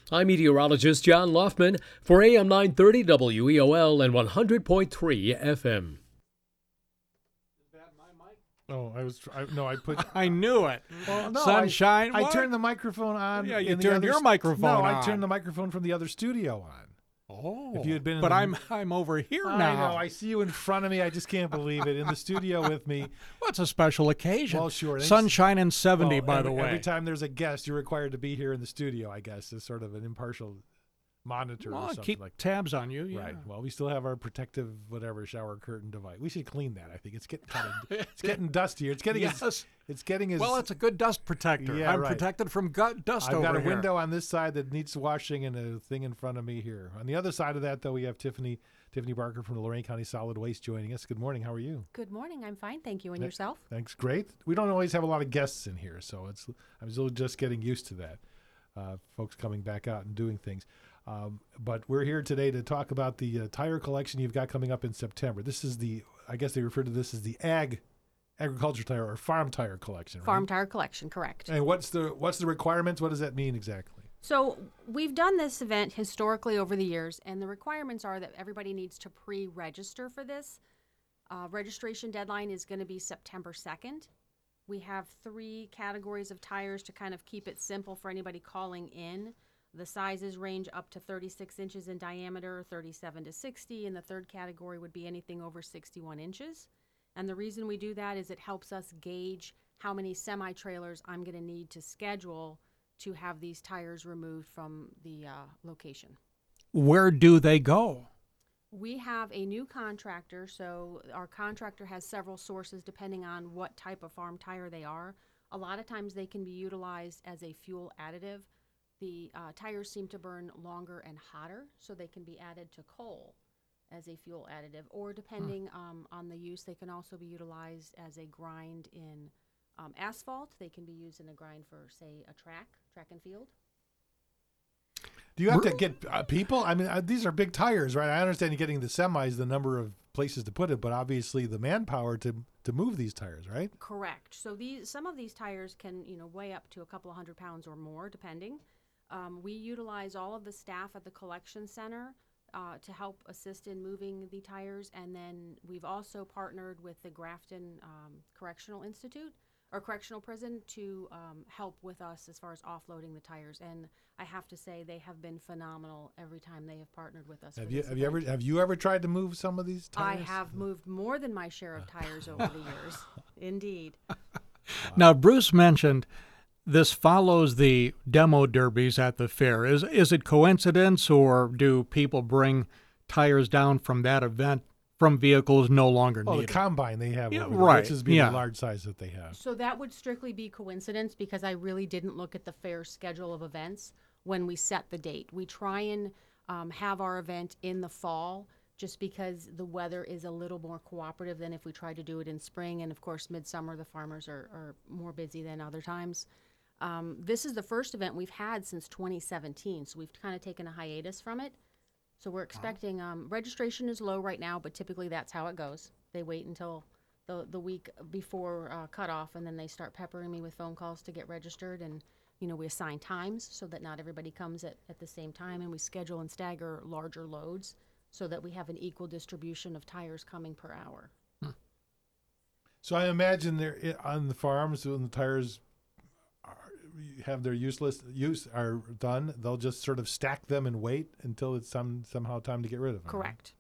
I'm meteorologist John Loftman for AM 930 WEOL and 100.3 FM. Oh, I put. I knew it. Well, no, Sunshine. I what? turned the microphone on. Yeah, you in the turned other your microphone No, I on. turned the microphone from the other studio on. Oh, If you had been in but the- I'm over here I now. know. I see you in front of me. I just can't believe it. In the studio with me. Well, it's a special occasion. Well, sure. Sunshine and 70, Well, by the way. Every time there's a guest, you're required to be here in the studio, I guess, as sort of an impartial monitor or something keep like that. tabs on you. Yeah. Right. Well, we still have our protective whatever shower curtain device. We should clean that. I think it's getting it's getting dustier. It's getting Yes. it's getting as Well, it's a good dust protector. Yeah, I'm right. protected from dust I've over got a here. window on this side that needs washing and a thing in front of me here. On the other side of that, though, we have Tiffany Barker from the Lorain County Solid Waste joining us. Good morning. How are you? Good morning. I'm fine, thank you. And yourself? Thanks. Great. We don't always have a lot of guests in here, so I'm still just getting used to that. Folks coming back out and doing things. But we're here today to talk about the tire collection you've got coming up in September. This is I guess they refer to this as the agriculture tire or farm tire collection, right? Farm tire collection, correct. And what's the requirements? What does that mean exactly? So we've done this event historically over the years, and the requirements are that everybody needs to pre-register for this. Registration deadline is going to be September 2nd. We have 3 categories of tires to kind of keep it simple for anybody calling in. The sizes range up to 36 inches in diameter, 37 to 60, and the third category would be anything over 61 inches. And the reason we do that is it helps us gauge how many semi-trailers I'm going to need to schedule to have these tires removed from the location. Where do they go? We have a new contractor, so our contractor has several sources depending on what type of farm tire they are. A lot of times they can be utilized as a fuel additive. The tires seem to burn longer and hotter, so they can be added to coal as a fuel additive. Or depending on the use, they can also be utilized as a grind in asphalt. They can be used in a grind for, say, a track and field. Do you have to get people? I mean, these are big tires, right? I understand you getting the semis, the number of places to put it, but obviously the manpower to move these tires, right? Correct. So some of these tires can weigh up to a couple of 100 pounds or more, depending. We utilize all of the staff at the collection center to help assist in moving the tires, and then we've also partnered with the Grafton Correctional Institute or Correctional Prison to help with us as far as offloading the tires. And I have to say they have been phenomenal every time they have partnered with us. Have you ever tried to move some of these tires? I have moved more than my share of tires over the years. Indeed. Now, Bruce mentioned this follows the demo derbies at the fair. Is it coincidence, or do people bring tires down from that event from vehicles no longer the needed? combine they have, Yeah, over right, which is being yeah. the large size that they have. So that would strictly be coincidence because I really didn't look at the fair schedule of events when we set the date. We try and have our event in the fall just because the weather is a little more cooperative than if we tried to do it in spring. And of course, midsummer, the farmers are more busy than other times. This is the first event we've had since 2017, so we've kind of taken a hiatus from it. So we're expecting, registration is low right now, but typically that's how it goes. They wait until the week before cutoff, and then they start peppering me with phone calls to get registered. And, we assign times so that not everybody comes at the same time, and we schedule and stagger larger loads so that we have an equal distribution of tires coming per hour. So I imagine they're on the farms when the tires have their use are done, they'll just sort of stack them and wait until it's somehow time to get rid of them. Correct.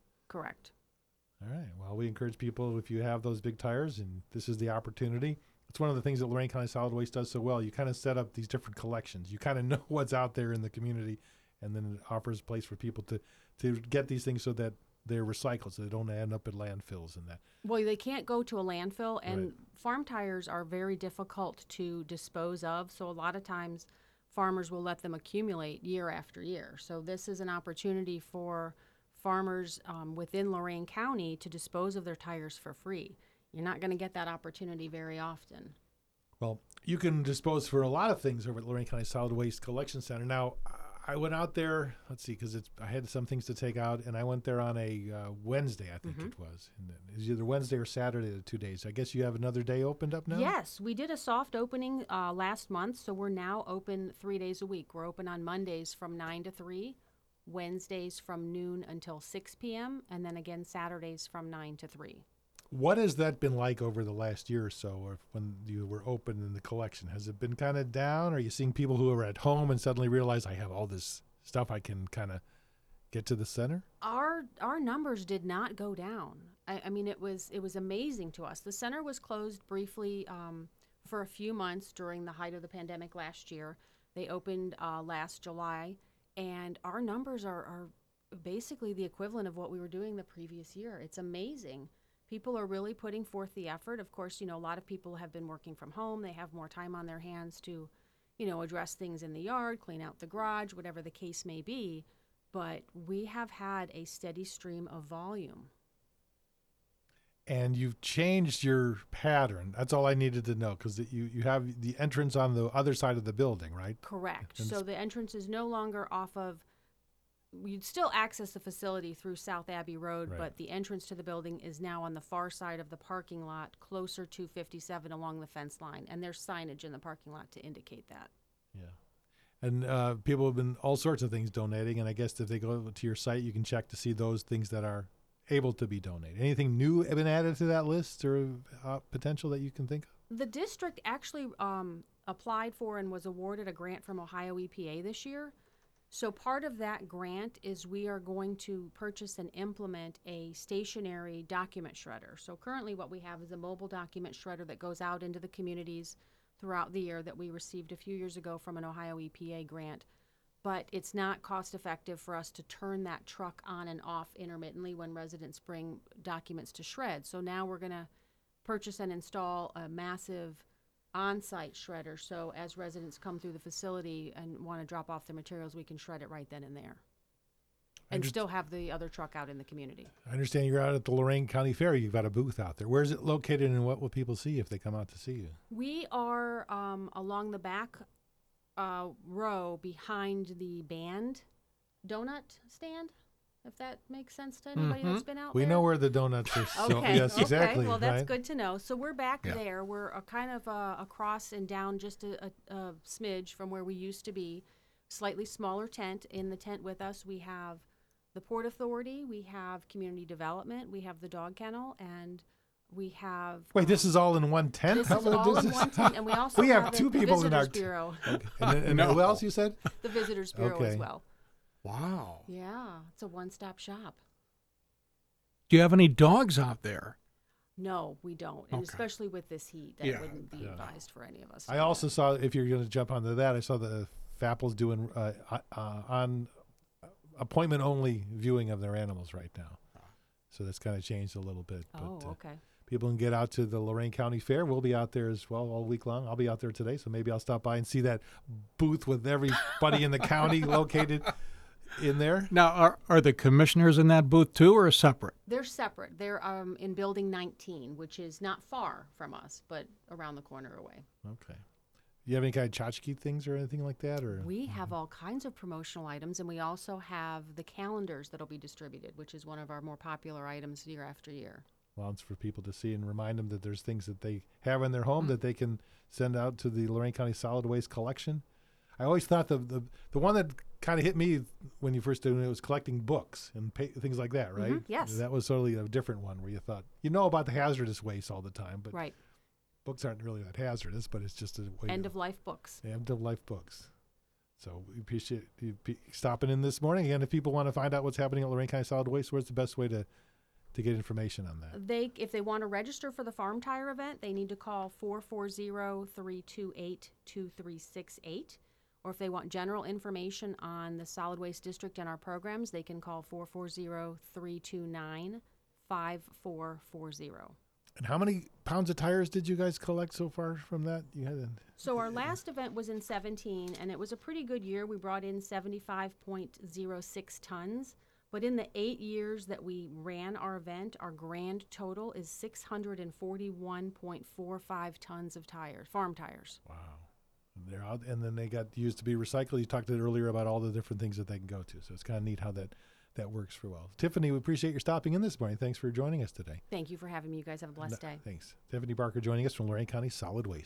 All right. Well, we encourage people, if you have those big tires, and this is the opportunity. It's one of the things that Lorain County Solid Waste does so well. You kind of set up these different collections. You kind of know what's out there in the community, and then it offers a place for people to get these things so that they're recycled, so they don't end up at landfills and that. Well, they can't go to a landfill, and Right. farm tires are very difficult to dispose of. So a lot of times farmers will let them accumulate year after year. So this is an opportunity for farmers within Lorain County to dispose of their tires for free. You're not going to get that opportunity very often. Well, you can dispose for a lot of things over at Lorain County Solid Waste Collection Center. Now, I went out there. Let's see, because I had some things to take out, and I went there on a Wednesday, I think it was. And it was either Wednesday or Saturday, the 2 days. I guess you have another day opened up now. Yes, we did a soft opening last month, so we're now open 3 days a week. We're open on Mondays from 9 to 3, Wednesdays from noon until 6 p.m., and then again Saturdays from 9 to 3. What has that been like over the last year or so, or when you were open in the collection? Has it been kind of down? Are you seeing people who are at home and suddenly realize I have all this stuff I can kind of get to the center? Our numbers did not go down. I mean, it was amazing to us. The center was closed briefly for a few months during the height of the pandemic last year. They opened last July, and our numbers are basically the equivalent of what we were doing the previous year. It's amazing. People are really putting forth the effort. Of course, a lot of people have been working from home. They have more time on their hands to, address things in the yard, clean out the garage, whatever the case may be. But we have had a steady stream of volume. And you've changed your pattern. That's all I needed to know, because you have the entrance on the other side of the building, right? Correct. And So the entrance is no longer off of, you'd still access the facility through South Abbey Road, Right. but the entrance to the building is now on the far side of the parking lot, closer to 57 along the fence line. And there's signage in the parking lot to indicate that. Yeah. And people have been all sorts of things donating, and I guess if they go to your site, you can check to see those things that are able to be donated. Anything new been added to that list or potential that you can think of? The district actually applied for and was awarded a grant from Ohio EPA this year. So part of that grant is we are going to purchase and implement a stationary document shredder. So currently what we have is a mobile document shredder that goes out into the communities throughout the year that we received a few years ago from an Ohio EPA grant. But it's not cost effective for us to turn that truck on and off intermittently when residents bring documents to shred. So now we're going to purchase and install a massive on-site shredder, so as residents come through the facility and want to drop off their materials, we can shred it right then and there, and still have the other truck out in the community. I understand you're out at the Lorain County Fair. You've got a booth out there. Where is it located, and what will people see if they come out to see you? We are along the back row behind the band donut stand, if that makes sense to anybody that's been out We there. know where the donuts are. Okay. Yes, okay. exactly. Well, that's right? good to know. So we're back Yeah. there. We're kind of across and down just a smidge from where we used to be. Slightly smaller tent. In the tent with us, we have the Port Authority, we have Community Development, we have the Dog Kennel, and we have. Wait, this is all in one tent? This How is about all in this? one tent, and we also We have have two the people in our Visitors Bureau. And who else you said? The Visitors Bureau as Okay. well. Wow. Yeah, it's a one-stop shop. Do you have any dogs out there? No, we don't, and Okay. especially with this heat, that Yeah. wouldn't be advised for any of us. to I do also that. saw, if you're going to jump onto that, I saw the Fapples doing on appointment only viewing of their animals right now. So that's kind of changed a little bit. Oh, But okay. people can get out to the Lorain County Fair. We'll be out there as well all week long. I'll be out there today, so maybe I'll stop by and see that booth with everybody in the county located in there. Now, are the commissioners in that booth too, or separate? They're separate. They're in Building 19, which is not far from us, but around the corner away. Okay. You have any kind of tchotchke things or anything like that? Or We have all kinds of promotional items, and we also have the calendars that'll be distributed, which is one of our more popular items year after year. well, it's for people to see and remind them that there's things that they have in their home that they can send out to the Lorain County Solid Waste Collection. I always thought the one that kind of hit me when you first did it was collecting books and things like that, right? yes. That was totally a different one where you thought, about the hazardous waste all the time, but Right. books aren't really that hazardous, but it's just a way End of life books. End of life books. So we appreciate you stopping in this morning. Again, if people want to find out what's happening at Lorain County Solid Waste, where's the best way to get information on that? If they want to register for the Farm Tire event, they need to call 440-328-2368. Or if they want general information on the Solid Waste District and our programs, they can call 440-329-5440. And how many pounds of tires did you guys collect so far from that? You had So our last event was in 17, and it was a pretty good year. We brought in 75.06 tons. But in the 8 years that we ran our event, our grand total is 641.45 tons of tires, farm tires. wow. they're out, and then they got used to be recycled. You talked earlier about all the different things that they can go to. So it's kind of neat how that works for well. Tiffany, we appreciate your stopping in this morning. Thanks for joining us today. Thank you for having me. You guys have a blessed day. Thanks. Tiffany Barker joining us from Lorain County Solid Waste.